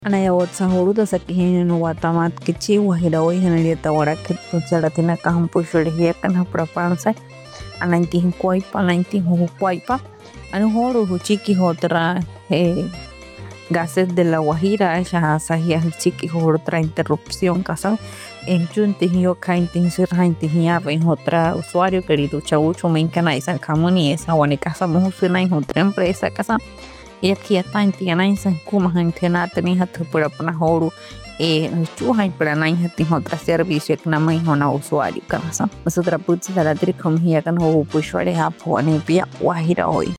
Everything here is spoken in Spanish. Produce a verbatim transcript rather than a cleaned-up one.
Ana ya otsa horuda sakihini no watamat kichi wahira hoy henarieta warakit tutsaratina kahampu shurihia kana prapansa anantin kuaipa anantin huhuaipa anu horu huchiki hotra eh, gases de la Guajira esa sahia chiki otra interrupción casan en chunti yo kaintin sirhainti hiave en otra usuario querido chaucho me encana esa kamuni esa wane casa mohusina en otra empresa casa y aquí está en tiana en san kuma en tiana tenía tu por apna horu eh chuha en para nai hati otra servicio que nama en una usuario casa nosotros putsi la tri kom hia kan ho pushware ha phone pia Guajira hoy